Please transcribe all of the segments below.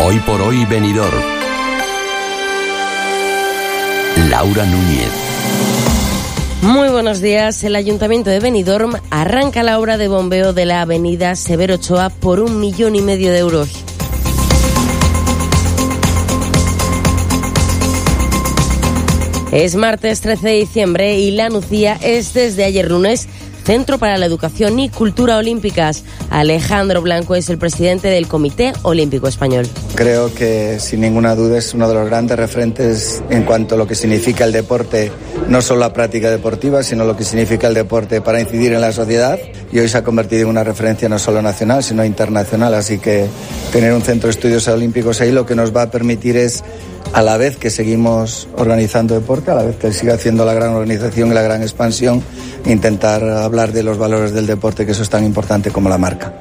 Hoy por hoy Benidorm. Laura Núñez. Muy buenos días. El Ayuntamiento de Benidorm arranca la obra de bombeo de la avenida Severo Ochoa por 1,5 millones de euros. Es martes 13 de diciembre y la Nucía es desde ayer lunes Centro para la Educación y Cultura Olímpicas. Alejandro Blanco es el presidente del Comité Olímpico Español. Creo que sin ninguna duda es uno de los grandes referentes en cuanto a lo que significa el deporte, no solo la práctica deportiva, sino lo que significa el deporte para incidir en la sociedad. Y hoy se ha convertido en una referencia no solo nacional, sino internacional. Así que tener un centro de estudios olímpicos ahí lo que nos va a permitir es, a la vez que seguimos organizando deporte, a la vez que sigue haciendo la gran organización y la gran expansión, intentar hablar de los valores del deporte, que eso es tan importante como la marca.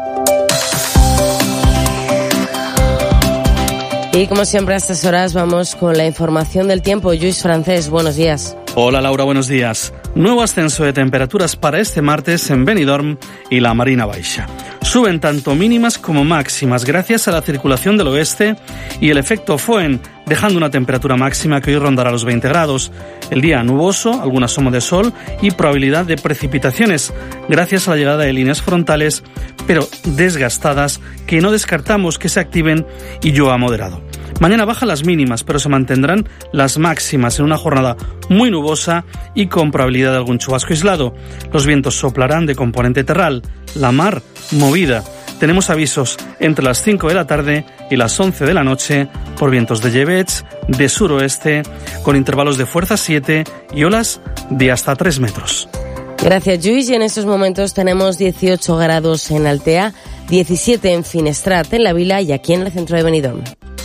Y como siempre a estas horas vamos con la información del tiempo. Lluís Francés, buenos días. Hola Laura, buenos días. Nuevo ascenso de temperaturas para este martes en Benidorm y la Marina Baixa. Suben tanto mínimas como máximas gracias a la circulación del oeste y el efecto FOEN, dejando una temperatura máxima que hoy rondará los 20 grados. El día nuboso, algún asomo de sol y probabilidad de precipitaciones gracias a la llegada de líneas frontales, pero desgastadas, que no descartamos que se activen, y llueva moderado. Mañana bajan las mínimas, pero se mantendrán las máximas en una jornada muy nubosa y con probabilidad de algún chubasco aislado. Los vientos soplarán de componente terral, la mar movida. Tenemos avisos entre las 5 de la tarde y las 11 de la noche por vientos de llevets, de suroeste, con intervalos de fuerza 7 y olas de hasta 3 metros. Gracias, Lluís. Y en estos momentos tenemos 18 grados en Altea, 17 en Finestrat, en la Vila y aquí en el centro de Benidorm.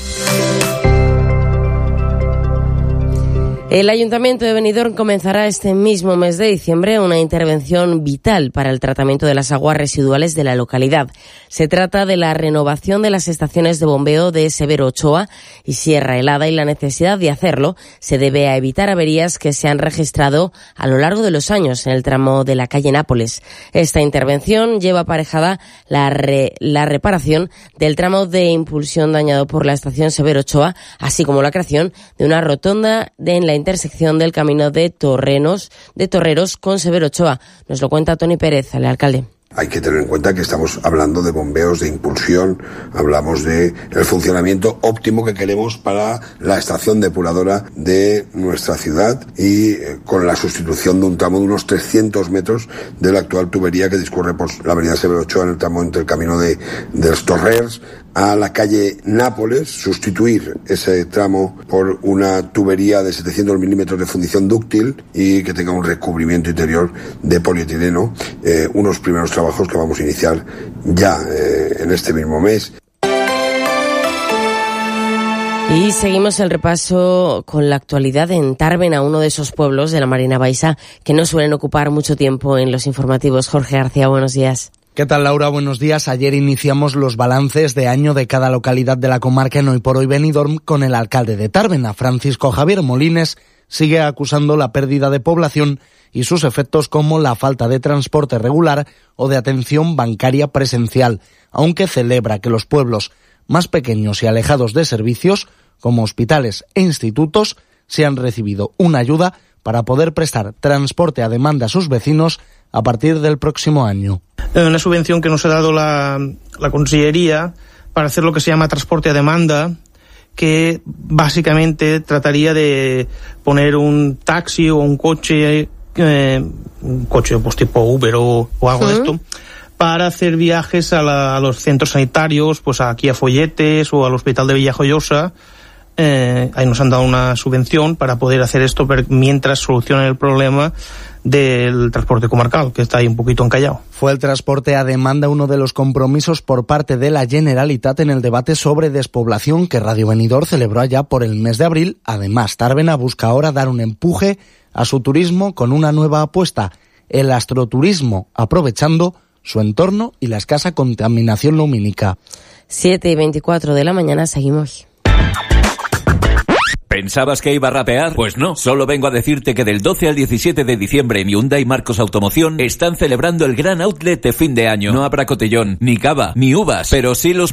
El Ayuntamiento de Benidorm comenzará este mismo mes de diciembre una intervención vital para el tratamiento de las aguas residuales de la localidad. Se trata de la renovación de las estaciones de bombeo de Severo Ochoa y Sierra Helada, y la necesidad de hacerlo se debe a evitar averías que se han registrado a lo largo de los años en el tramo de la calle Nápoles. Esta intervención lleva aparejada la reparación del tramo de impulsión dañado por la estación Severo Ochoa, así como la creación de una rotonda en la intersección del camino de Torreros con Severo Ochoa. Nos lo cuenta Toni Pérez, el alcalde. Hay que tener en cuenta que estamos hablando de bombeos de impulsión, hablamos de el funcionamiento óptimo que queremos para la estación depuradora de nuestra ciudad, y con la sustitución de un tramo de unos 300 metros de la actual tubería que discurre por la avenida Severo Ochoa en el tramo entre el camino de los Torrers a la calle Nápoles, sustituir ese tramo por una tubería de 700 milímetros de fundición dúctil y que tenga un recubrimiento interior de polietileno, unos primeros trabajos que vamos a iniciar ya en este mismo mes. Y seguimos el repaso con la actualidad en Tárvena, uno de esos pueblos de la Marina Baixa que no suelen ocupar mucho tiempo en los informativos. Jorge García, buenos días. ¿Qué tal, Laura? Buenos días. Ayer iniciamos los balances de año de cada localidad de la comarca en Hoy por Hoy Benidorm con el alcalde de Tárvena, Francisco Javier Molines. Sigue acusando la pérdida de población y sus efectos como la falta de transporte regular o de atención bancaria presencial, aunque celebra que los pueblos más pequeños y alejados de servicios, como hospitales e institutos, se han recibido una ayuda para poder prestar transporte a demanda a sus vecinos a partir del próximo año. Una subvención que nos ha dado la Consellería para hacer lo que se llama transporte a demanda, que básicamente trataría de poner un taxi o un coche pues tipo Uber o algo de esto, para hacer viajes a los centros sanitarios, pues aquí a Folletes o al Hospital de Villajoyosa. Ahí nos han dado una subvención para poder hacer esto mientras solucionan el problema del transporte comarcal, que está ahí un poquito encallado. Fue el transporte a demanda uno de los compromisos por parte de la Generalitat en el debate sobre despoblación que Radio Benidorm celebró allá por el mes de abril. Además, Tárvena busca ahora dar un empuje a su turismo con una nueva apuesta, el astroturismo, aprovechando su entorno y la escasa contaminación lumínica. 7:24 de la mañana, seguimos. ¿Pensabas que iba a rapear? Pues no. Solo vengo a decirte que del 12 al 17 de diciembre en Hyundai Marcos Automoción están celebrando el gran outlet de fin de año. No habrá cotillón, ni cava, ni uvas, pero sí los